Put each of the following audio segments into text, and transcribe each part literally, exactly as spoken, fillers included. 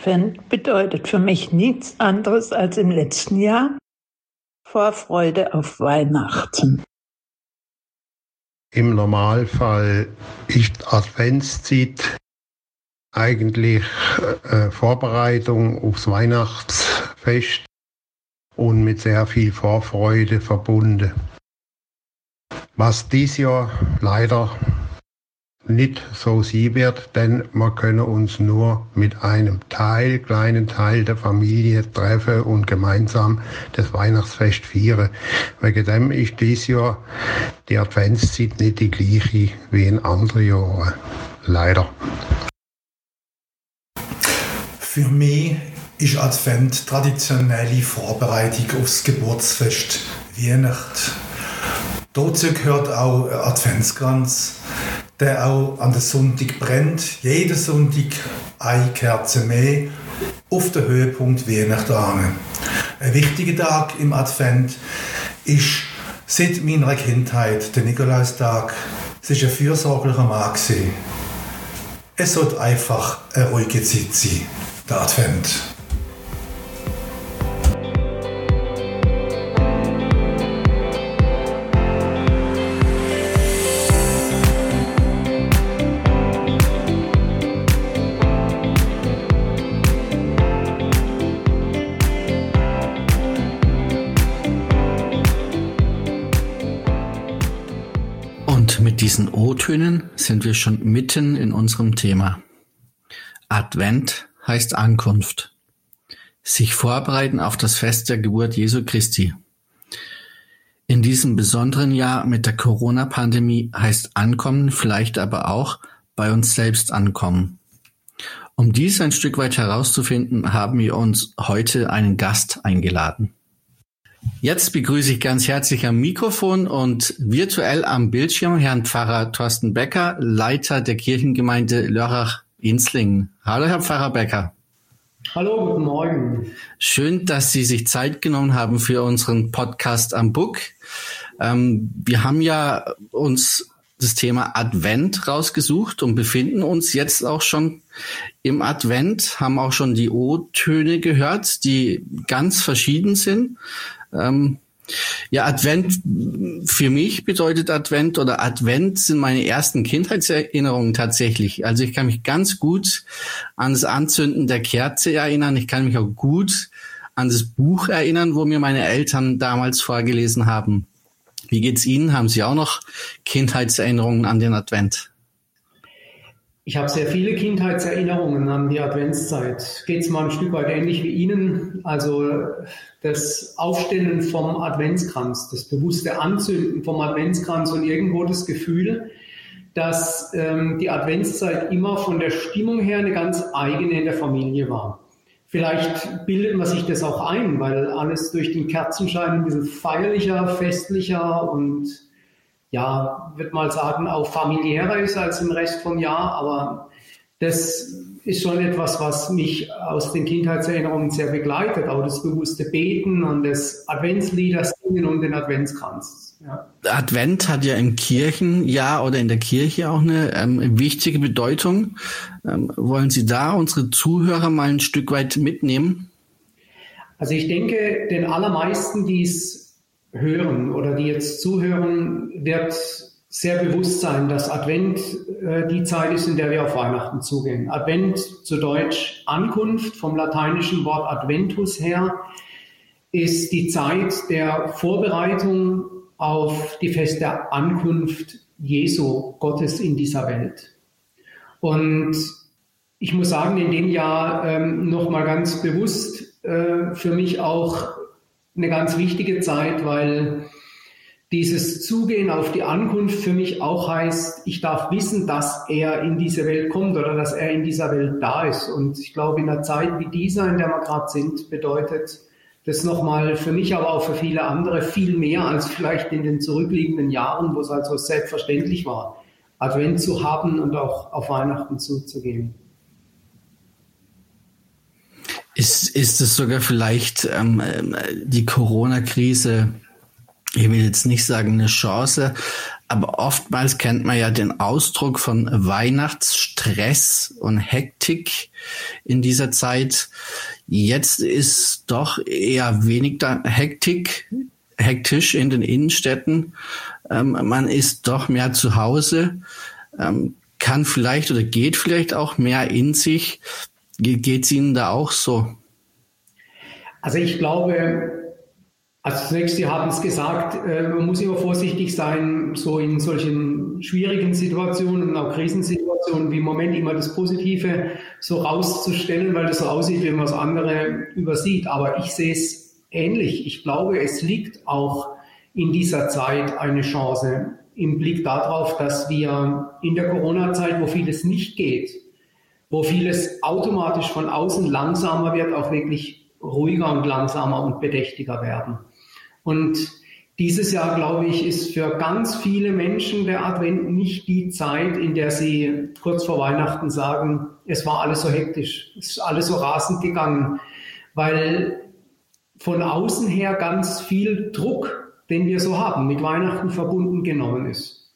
Advent bedeutet für mich nichts anderes als im letzten Jahr Vorfreude auf Weihnachten. Im Normalfall ist Adventszeit eigentlich äh, Vorbereitung aufs Weihnachtsfest und mit sehr viel Vorfreude verbunden. Was dieses Jahr leider nicht so sein wird, denn wir können uns nur mit einem Teil, kleinen Teil der Familie treffen und gemeinsam das Weihnachtsfest feiern. Wegen dem ist dieses Jahr die Adventszeit nicht die gleiche wie in anderen Jahren. Leider. Für mich ist Advent traditionelle Vorbereitung aufs Geburtsfest Weihnachten. Dazu gehört auch ein Adventskranz, der auch an den Sonntag brennt. Jeden Sonntag eine Kerze mehr auf den Höhepunkt Weihnachten an. Ein wichtiger Tag im Advent ist seit meiner Kindheit der Nikolaustag. Es war ein fürsorglicher Mann. Es sollte einfach eine ruhige Zeit sein, der Advent. Mit diesen O-Tönen sind wir schon mitten in unserem Thema. Advent heißt Ankunft. Sich vorbereiten auf das Fest der Geburt Jesu Christi. In diesem besonderen Jahr mit der Corona-Pandemie heißt Ankommen vielleicht aber auch bei uns selbst ankommen. Um dies ein Stück weit herauszufinden, haben wir uns heute einen Gast eingeladen. Jetzt begrüße ich ganz herzlich am Mikrofon und virtuell am Bildschirm Herrn Pfarrer Thorsten Becker, Leiter der Kirchengemeinde Lörrach-Inslingen. Hallo, Herr Pfarrer Becker. Hallo, guten Morgen. Schön, dass Sie sich Zeit genommen haben für unseren Podcast am Bug. Ähm, wir haben ja uns das Thema Advent rausgesucht und befinden uns jetzt auch schon im Advent, haben auch schon die O-Töne gehört, die ganz verschieden sind. Ähm, ja, Advent, für mich bedeutet Advent oder Advent sind meine ersten Kindheitserinnerungen tatsächlich. Also ich kann mich ganz gut an das Anzünden der Kerze erinnern. Ich kann mich auch gut an das Buch erinnern, wo mir meine Eltern damals vorgelesen haben. Wie geht's Ihnen? Haben Sie auch noch Kindheitserinnerungen an den Advent? Ich habe sehr viele Kindheitserinnerungen an die Adventszeit. Geht es mal ein Stück weit ähnlich wie Ihnen. Also das Aufstellen vom Adventskranz, das bewusste Anzünden vom Adventskranz und irgendwo das Gefühl, dass ähm, die Adventszeit immer von der Stimmung her eine ganz eigene in der Familie war. Vielleicht bildet man sich das auch ein, weil alles durch den Kerzenschein ein bisschen feierlicher, festlicher und ja, würde mal sagen, auch familiärer ist als im Rest vom Jahr. Aber das ist schon etwas, was mich aus den Kindheitserinnerungen sehr begleitet. Auch das bewusste Beten und das Adventslieder singen und den Adventskranz. Ja. Advent hat ja im Kirchenjahr oder in der Kirche auch eine ähm, wichtige Bedeutung. Ähm, wollen Sie da unsere Zuhörer mal ein Stück weit mitnehmen? Also ich denke, den allermeisten, die es hören oder die jetzt zuhören, wird sehr bewusst sein, dass Advent äh, die Zeit ist, in der wir auf Weihnachten zugehen. Advent, zu Deutsch Ankunft, vom lateinischen Wort Adventus her, ist die Zeit der Vorbereitung auf die Fest der Ankunft Jesu, Gottes in dieser Welt. Und ich muss sagen, in dem Jahr ähm, nochmal ganz bewusst äh, für mich auch eine ganz wichtige Zeit, weil dieses Zugehen auf die Ankunft für mich auch heißt, ich darf wissen, dass er in diese Welt kommt oder dass er in dieser Welt da ist. Und ich glaube, in einer Zeit wie dieser, in der wir gerade sind, bedeutet das nochmal für mich, aber auch für viele andere viel mehr als vielleicht in den zurückliegenden Jahren, wo es also selbstverständlich war, Advent zu haben und auch auf Weihnachten zuzugehen. Ist, ist es sogar vielleicht ähm, die Corona-Krise, ich will jetzt nicht sagen eine Chance, aber oftmals kennt man ja den Ausdruck von Weihnachtsstress und Hektik in dieser Zeit. Jetzt ist doch eher wenig da Hektik, hektisch in den Innenstädten. Ähm, man ist doch mehr zu Hause, ähm, kann vielleicht oder geht vielleicht auch mehr in sich. Geht es Ihnen da auch so? Also ich glaube, also zunächst, Sie haben es gesagt, man muss immer vorsichtig sein, so in solchen schwierigen Situationen, auch Krisensituationen wie im Moment immer das Positive so rauszustellen, weil das so aussieht, wie man das andere übersieht. Aber ich sehe es ähnlich. Ich glaube, es liegt auch in dieser Zeit eine Chance im Blick darauf, dass wir in der Corona-Zeit, wo vieles nicht geht, wo vieles automatisch von außen langsamer wird, auch wirklich ruhiger und langsamer und bedächtiger werden. Und dieses Jahr, glaube ich, ist für ganz viele Menschen der Advent nicht die Zeit, in der sie kurz vor Weihnachten sagen, es war alles so hektisch, es ist alles so rasend gegangen, weil von außen her ganz viel Druck, den wir so haben, mit Weihnachten verbunden genommen ist.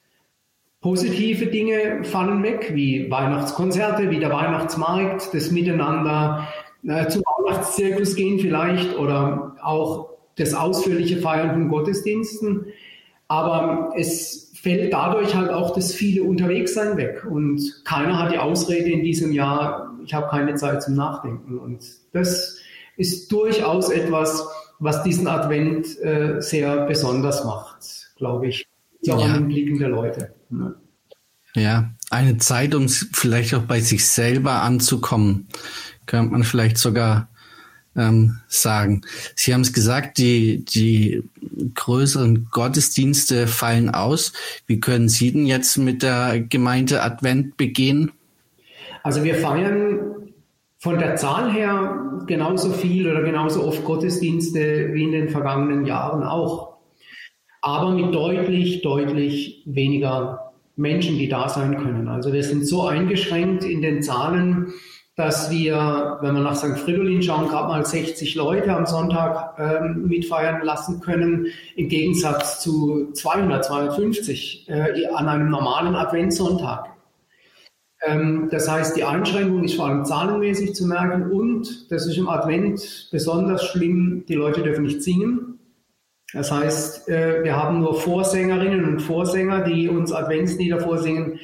Positive Dinge fallen weg, wie Weihnachtskonzerte, wie der Weihnachtsmarkt, das Miteinander äh, zum Weihnachtszirkus gehen vielleicht oder auch das ausführliche Feiern von Gottesdiensten. Aber es fällt dadurch halt auch das viele Unterwegssein weg. Und keiner hat die Ausrede in diesem Jahr, ich habe keine Zeit zum Nachdenken. Und das ist durchaus etwas, was diesen Advent äh, sehr besonders macht, glaube ich. Auch ja. an den Blicken der Leute. Ja. Ja, eine Zeit, um vielleicht auch bei sich selber anzukommen, könnte man vielleicht sogar ähm, sagen. Sie haben es gesagt, die, die größeren Gottesdienste fallen aus. Wie können Sie denn jetzt mit der Gemeinde Advent begehen? Also wir feiern von der Zahl her genauso viel oder genauso oft Gottesdienste wie in den vergangenen Jahren auch. Aber mit deutlich, deutlich weniger Menschen, die da sein können. Also wir sind so eingeschränkt in den Zahlen, dass wir, wenn wir nach Sankt Fridolin schauen, gerade mal sechzig Leute am Sonntag ähm, mitfeiern lassen können, im Gegensatz zu zweihundert, zweihundertfünfzig äh, an einem normalen Adventssonntag. Ähm, das heißt, die Einschränkung ist vor allem zahlenmäßig zu merken und, das ist im Advent besonders schlimm, die Leute dürfen nicht singen. Das heißt, äh, wir haben nur Vorsängerinnen und Vorsänger, die uns Adventslieder vorsingen.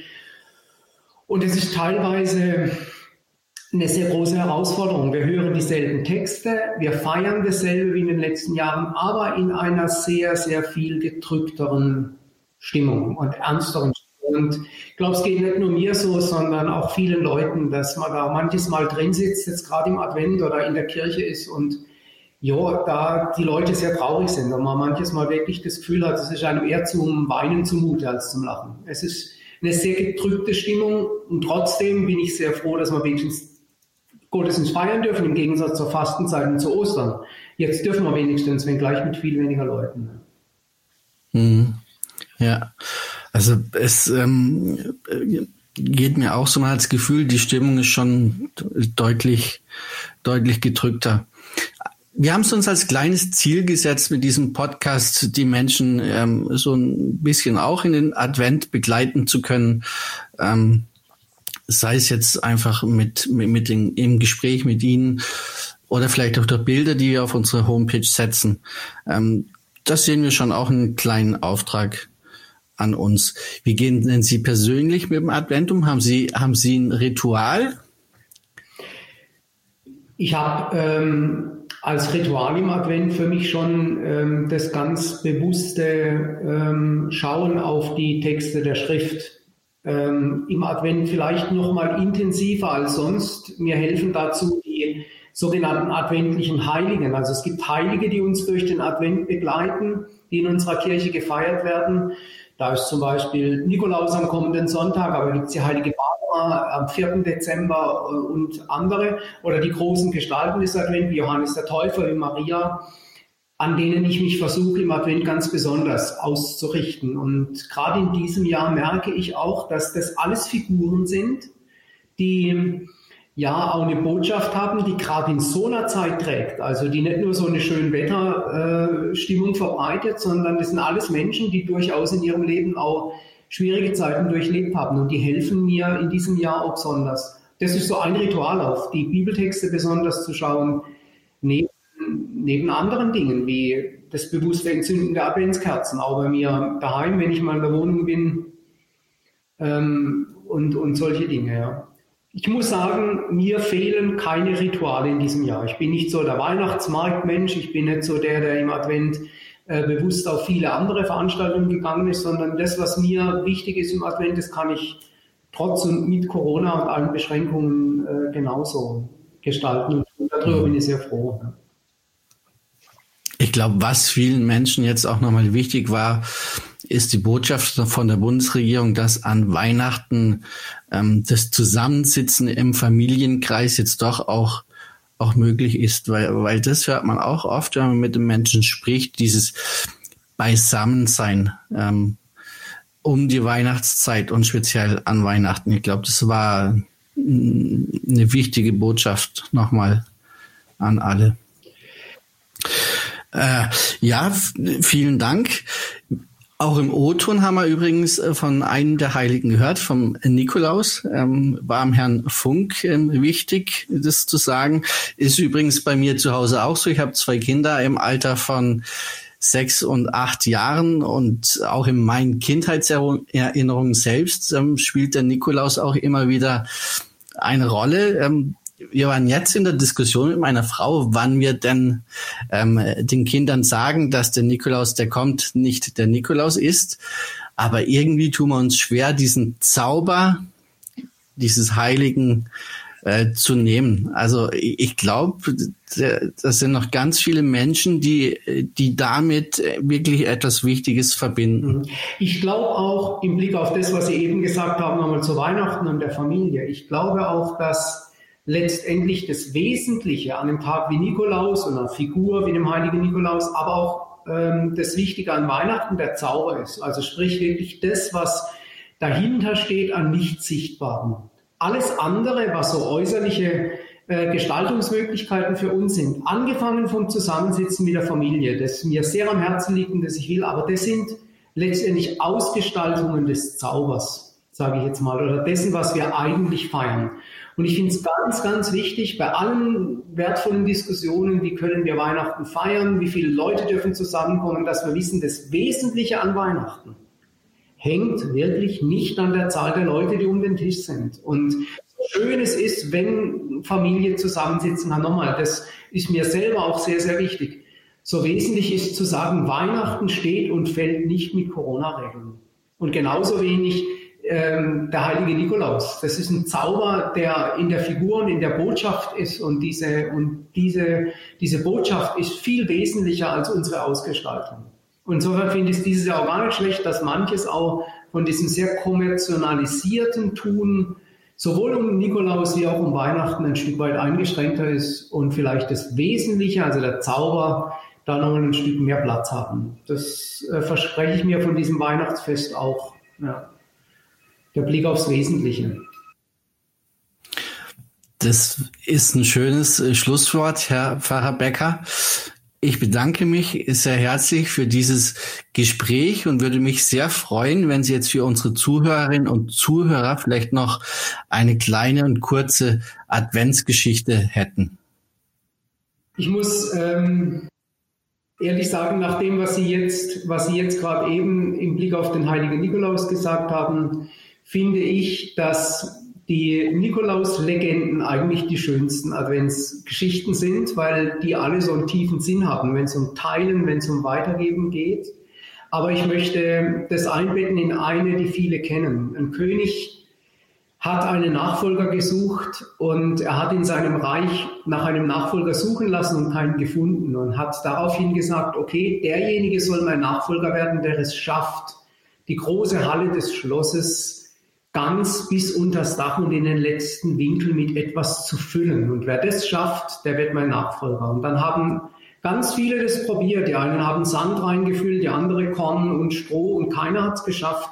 Und es ist teilweise eine sehr große Herausforderung. Wir hören dieselben Texte, wir feiern dasselbe wie in den letzten Jahren, aber in einer sehr, sehr viel gedrückteren Stimmung und ernsteren Stimmung. Und ich glaube, es geht nicht nur mir so, sondern auch vielen Leuten, dass man da manches Mal drin sitzt, jetzt gerade im Advent oder in der Kirche ist und ja, da die Leute sehr traurig sind und man manches Mal wirklich das Gefühl hat, es ist einem eher zum Weinen zumute als zum Lachen. Es ist eine sehr gedrückte Stimmung und trotzdem bin ich sehr froh, dass wir wenigstens Gottesdienst feiern dürfen, im Gegensatz zur Fastenzeit und zu Ostern. Jetzt dürfen wir wenigstens, wenn gleich mit viel weniger Leuten. Mhm. Ja, also es ähm, geht mir auch so mal das Gefühl, die Stimmung ist schon deutlich, deutlich gedrückter. Wir haben es uns als kleines Ziel gesetzt, mit diesem Podcast die Menschen ähm, so ein bisschen auch in den Advent begleiten zu können. Ähm, sei es jetzt einfach mit, mit, mit den, im Gespräch mit Ihnen oder vielleicht auch durch Bilder, die wir auf unsere Homepage setzen. Ähm, das sehen wir schon auch einen kleinen Auftrag an uns. Wie gehen denn Sie persönlich mit dem Advent um? Haben Sie, haben Sie ein Ritual? Ich habe ähm, als Ritual im Advent für mich schon ähm, das ganz bewusste ähm, Schauen auf die Texte der Schrift. Ähm, im Advent vielleicht noch mal intensiver als sonst. Mir helfen dazu die sogenannten adventlichen Heiligen. Also es gibt Heilige, die uns durch den Advent begleiten, die in unserer Kirche gefeiert werden. Da ist zum Beispiel Nikolaus am kommenden Sonntag, aber da gibt es die heilige Barbara am vierten Dezember und andere. Oder die großen Gestalten des Advent, wie Johannes der Täufer, wie Maria, an denen ich mich versuche, im Advent ganz besonders auszurichten. Und gerade in diesem Jahr merke ich auch, dass das alles Figuren sind, die ja auch eine Botschaft haben, die gerade in so einer Zeit trägt. Also die nicht nur so eine schöne Wetterstimmung verbreitet, sondern das sind alles Menschen, die durchaus in ihrem Leben auch schwierige Zeiten durchlebt haben. Und die helfen mir in diesem Jahr auch besonders. Das ist so ein Ritual, auf die Bibeltexte besonders zu schauen, neben, neben anderen Dingen, wie das bewusste Entzünden der Adventskerzen, auch bei mir daheim, wenn ich mal in der Wohnung bin, ähm, und, und solche Dinge, ja. Ich muss sagen, mir fehlen keine Rituale in diesem Jahr. Ich bin nicht so der Weihnachtsmarktmensch, ich bin nicht so der, der im Advent äh, bewusst auf viele andere Veranstaltungen gegangen ist, sondern das, was mir wichtig ist im Advent, das kann ich trotz und mit Corona und allen Beschränkungen äh, genauso gestalten. Und darüber bin ich sehr froh. Ja. Ich glaube, was vielen Menschen jetzt auch nochmal wichtig war, ist die Botschaft von der Bundesregierung, dass an Weihnachten ähm, das Zusammensitzen im Familienkreis jetzt doch auch auch möglich ist, weil weil das hört man auch oft, wenn man mit den Menschen spricht, dieses Beisammensein ähm, um die Weihnachtszeit und speziell an Weihnachten. Ich glaube, das war eine wichtige Botschaft nochmal an alle. Äh, ja, vielen Dank. Auch im O-Ton haben wir übrigens von einem der Heiligen gehört, vom Nikolaus. Ähm, war am Herrn Funk ähm, wichtig, das zu sagen. Ist übrigens bei mir zu Hause auch so. Ich habe zwei Kinder im Alter von sechs und acht Jahren und auch in meinen Kindheitserinnerungen selbst ähm, spielt der Nikolaus auch immer wieder eine Rolle. Ähm, Wir waren jetzt in der Diskussion mit meiner Frau, wann wir denn ähm, den Kindern sagen, dass der Nikolaus, der kommt, nicht der Nikolaus ist. Aber irgendwie tun wir uns schwer, diesen Zauber dieses Heiligen äh, zu nehmen. Also ich, ich glaube, das sind noch ganz viele Menschen, die, die damit wirklich etwas Wichtiges verbinden. Ich glaube auch, im Blick auf das, was Sie eben gesagt haben, nochmal zu Weihnachten und der Familie, ich glaube auch, dass letztendlich das Wesentliche an einem Tag wie Nikolaus und einer Figur wie dem heiligen Nikolaus, aber auch ähm, das Wichtige an Weihnachten der Zauber ist. Also sprich wirklich das, was dahinter steht an nicht Sichtbaren. Alles andere, was so äußerliche äh, Gestaltungsmöglichkeiten für uns sind, angefangen vom Zusammensitzen mit der Familie, das mir sehr am Herzen liegt und das ich will, aber das sind letztendlich Ausgestaltungen des Zaubers, sage ich jetzt mal, oder dessen, was wir eigentlich feiern. Und ich finde es ganz, ganz wichtig, bei allen wertvollen Diskussionen, wie können wir Weihnachten feiern, wie viele Leute dürfen zusammenkommen, dass wir wissen, das Wesentliche an Weihnachten hängt wirklich nicht an der Zahl der Leute, die um den Tisch sind. Und so schön es ist, wenn Familie zusammensitzen kann, nochmal, das ist mir selber auch sehr, sehr wichtig. So wesentlich ist zu sagen, Weihnachten steht und fällt nicht mit Corona-Regeln. Und genauso wenig der heilige Nikolaus. Das ist ein Zauber, der in der Figur und in der Botschaft ist und diese, und diese, diese Botschaft ist viel wesentlicher als unsere Ausgestaltung. Und insofern finde ich dieses Jahr auch gar nicht schlecht, dass manches auch von diesem sehr kommerzialisierten Tun sowohl um Nikolaus wie auch um Weihnachten ein Stück weit eingeschränkter ist und vielleicht das Wesentliche, also der Zauber, da noch ein Stück mehr Platz haben. Das äh, verspreche ich mir von diesem Weihnachtsfest auch. Ja. Der Blick aufs Wesentliche. Das ist ein schönes Schlusswort, Herr Pfarrer Becker. Ich bedanke mich sehr herzlich für dieses Gespräch und würde mich sehr freuen, wenn Sie jetzt für unsere Zuhörerinnen und Zuhörer vielleicht noch eine kleine und kurze Adventsgeschichte hätten. Ich muss ähm, ehrlich sagen, nach dem, was Sie jetzt, was Sie jetzt gerade eben im Blick auf den heiligen Nikolaus gesagt haben, finde ich, dass die Nikolaus-Legenden eigentlich die schönsten Adventsgeschichten sind, weil die alle so einen tiefen Sinn haben, wenn es um Teilen, wenn es um Weitergeben geht. Aber ich möchte das einbetten in eine, die viele kennen. Ein König hat einen Nachfolger gesucht und er hat in seinem Reich nach einem Nachfolger suchen lassen und keinen gefunden und hat daraufhin gesagt, okay, derjenige soll mein Nachfolger werden, der es schafft, die große Halle des Schlosses ganz bis unters Dach und in den letzten Winkel mit etwas zu füllen. Und wer das schafft, der wird mein Nachfolger. Und dann haben ganz viele das probiert. Die einen haben Sand reingefüllt, die andere Korn und Stroh und keiner hat es geschafft,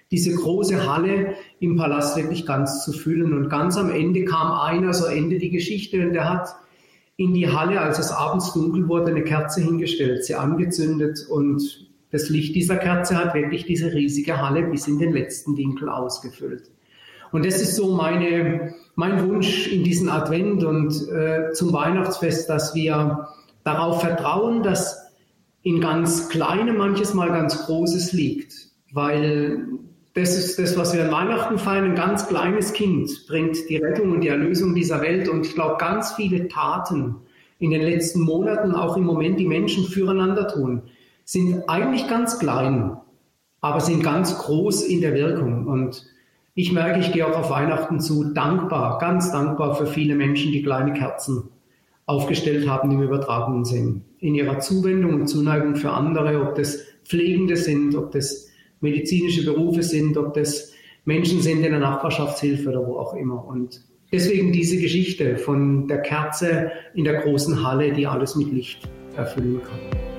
diese große Halle im Palast wirklich ganz zu füllen. Und ganz am Ende kam einer, so Ende die Geschichte, und der hat in die Halle, als es abends dunkel wurde, eine Kerze hingestellt, sie angezündet, und das Licht dieser Kerze hat wirklich diese riesige Halle bis in den letzten Winkel ausgefüllt. Und das ist so meine, mein Wunsch in diesen Advent und äh, zum Weihnachtsfest, dass wir darauf vertrauen, dass in ganz Kleinem manches Mal ganz Großes liegt. Weil das ist das, was wir an Weihnachten feiern. Ein ganz kleines Kind bringt die Rettung und die Erlösung dieser Welt. Und ich glaube, ganz viele Taten in den letzten Monaten, auch im Moment, die Menschen füreinander tun, sind eigentlich ganz klein, aber sind ganz groß in der Wirkung. Und ich merke, ich gehe auch auf Weihnachten zu, dankbar, ganz dankbar für viele Menschen, die kleine Kerzen aufgestellt haben im übertragenen Sinn. In ihrer Zuwendung und Zuneigung für andere, ob das Pflegende sind, ob das medizinische Berufe sind, ob das Menschen sind in der Nachbarschaftshilfe oder wo auch immer. Und deswegen diese Geschichte von der Kerze in der großen Halle, die alles mit Licht erfüllen kann.